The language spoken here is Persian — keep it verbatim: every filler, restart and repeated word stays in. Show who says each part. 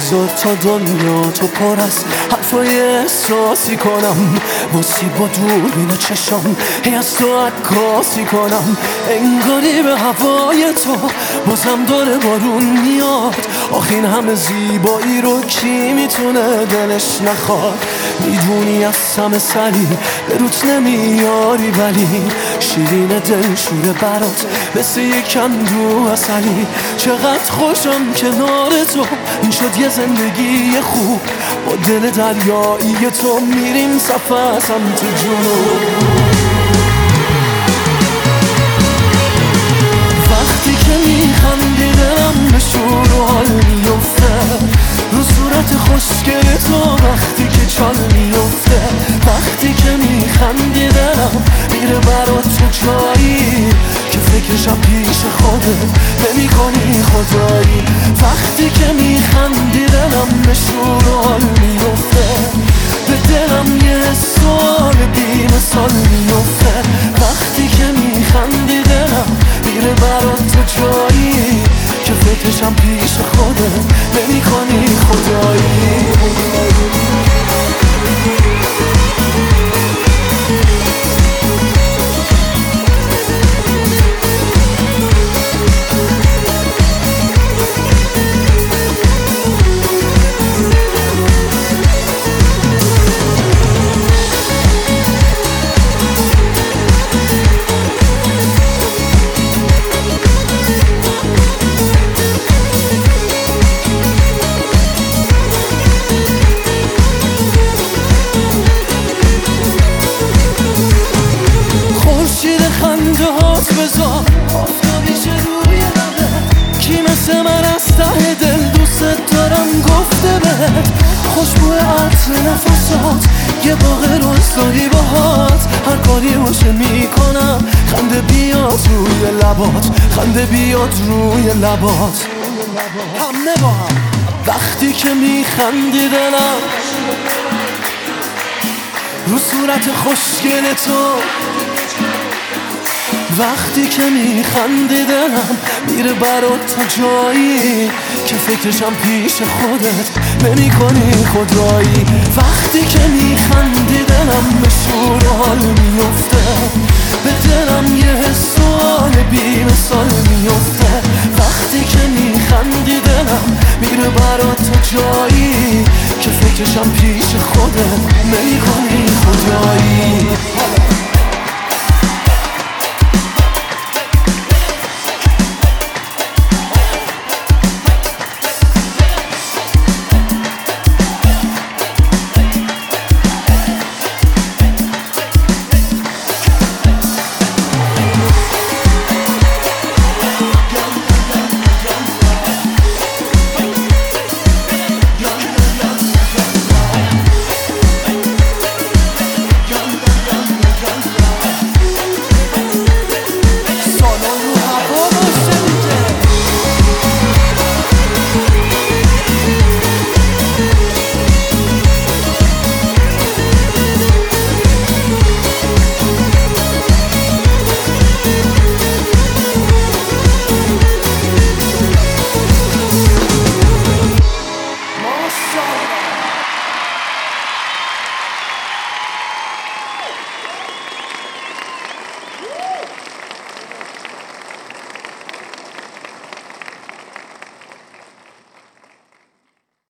Speaker 1: بذار تا دنیا تو پر از حرفای احساسی کنم، واسه با دوربین چشم هی از تو عکاسی کنم. انگاری به هوای تو بازم داره بارون میاد، آخ این همه زیبایی رو کی میتونه دلش نخواد. میدونی از همه سری به روت نمیاری، ولی شیرین دلشوره برات مثل یک اندو اصلی. چقدر خوشم کنار تو، این شد یه زندگی خوب. با دل دریایی تو میریم سفر سمت جنوب. وقتی که میخندی دلم به شور و حال میفته، رو صورت خوشگل تو وقتی که چال میفته. وقتی که میخندی دلم میره برات تو جایی که فکرشم پیش خودت نمی کنی خدایی. وقتی که میخندی دلم به شور و حال میفته، به دلم یه سوال بی مثال میفته. وقتی که میخندی دلم میره برات تو جایی که فکرشم پیش خودت نمی کنی خدایی. خنده هات بذار آفتابیش روی لبه، کی مثل من از ته دل دوست دارم گفته بهت. خوشبو عطر نفسات یه باغ روستایی باهات، هر کاری باشه میکنم خنده بیاد روی لبات، خنده بیاد روی لبات. همه با هم وقتی که میخندی دلم رو صورت خوشگل تو، وقتی که میخندی دلم میره برات تو جایی که فکرشم پیش خودت نمی کنی خدایی. وقتی که میخندی دلم به شور و حال میفته، به دلم یه سوال بی مثال میفته. وقتی که میخندی دلم میره برات تو جایی که فکرشم پیش خودت نمی کنی خدایی.